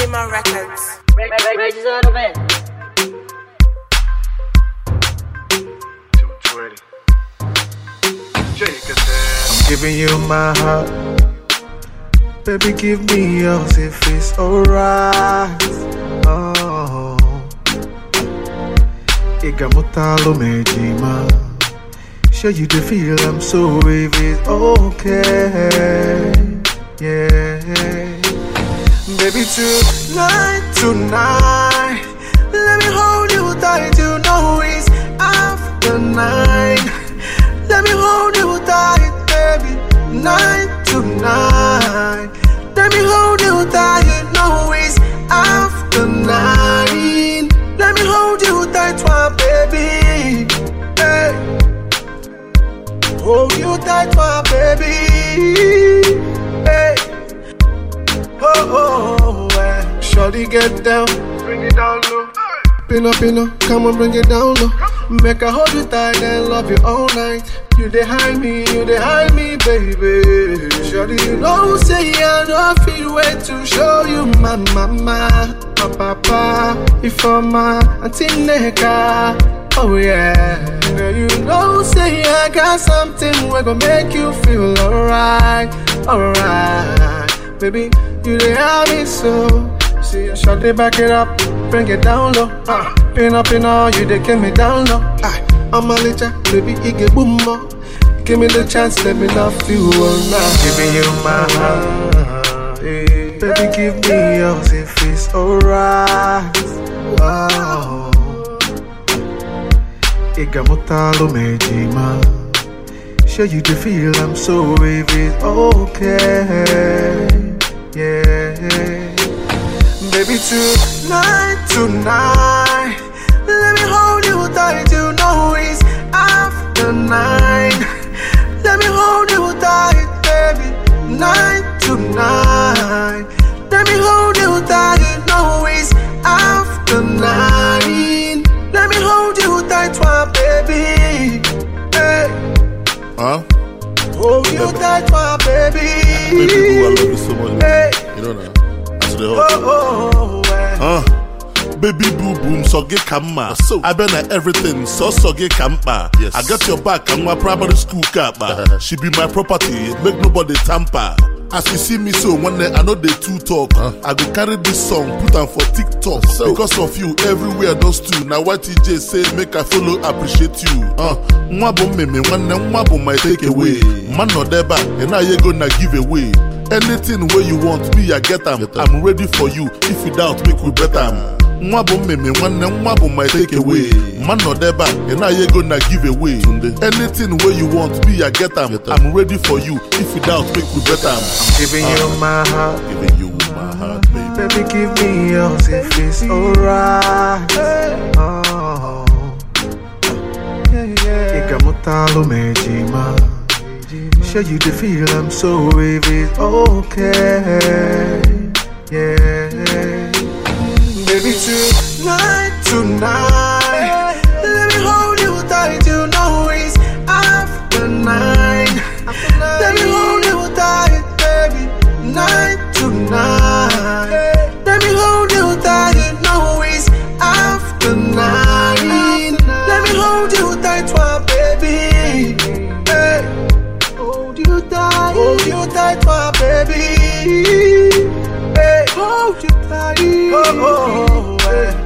Zima Records. Raise on the man. I'm giving you my heart. Baby, give me yours if it's alright. Oh, Igamotalo Mejima. Sure you do feel I'm so if it's okay. Yeah. Baby, tonight, let me hold you tight. You know it's after 9. Let me hold you tight, baby. Night to night. Let me hold you tight. You know it's after 9. Let me hold you tight, my baby. Hey. Hold you tight, my baby. Hey. Oh, hey. Shorty, get down. Bring it down low. Pin up, come on, bring it down low. Make I hold you tight and love you all night. You dey hide me, baby. Shorty, you know, say I don't feel way to show you my mama, my papa, if I'm my auntie Neka. Oh yeah, girl, you know, say I got something we gon' make you feel alright. Baby, you dey have me so. See, shorty, back it up, bring it down low. Pin up, you dey get me down low. I'm a little, baby, it get boom more. Give me the chance, let me love you all night. Giving you my heart, hey. Baby, give me yours if it's alright. Oh, Igamotalo Mejima. Sure you do feel I'm so if it's okay. Yeah. Baby, tonight, let me hold you tight. You know it's after 9. Let me hold you tight, baby. Night to night. Let me hold you tight. You know it's after 9. Let me hold you tight, my baby. Hey. Hold you tight, my baby. Baby boo, I love you so much. Hey. You know now. Baby boo boom, so get kama. So I been at everything, so get kamba. Yes. I got your back, I'm my primary school kappa. She be my property, make nobody tamper. As you see me so, one day I know they too talk. I go carry this song, put on for TikTok. So. Because of you, everywhere those two. Now what TJ say, make I follow, appreciate you. Mwabo meme, mwabo my take away. Man no deba, and now you gonna give away. Anything where you want me, I get them. I'm ready for you. If you doubt, make we better. Mwabo meme, mwabo my take away. Man no deba, and now you gonna give away. Anything where you want me, I get them. I'm ready for you. If you doubt, make we better. I'm giving you my heart. Giving you my heart, baby. Baby, give me yours if it's alright. Oh, Igamotalo Mejima. Sure you do feel I'm so if it's okay. Yeah. Baby, tonight, let me hold you tight. You know it's after 9. Let me hold you tight, baby. Night to night. Let me hold you tight. You know it's after 9. Let me hold you tight, my baby. Hey. Hold you tight, my baby. Hey. Hold you tight. Oh, hey.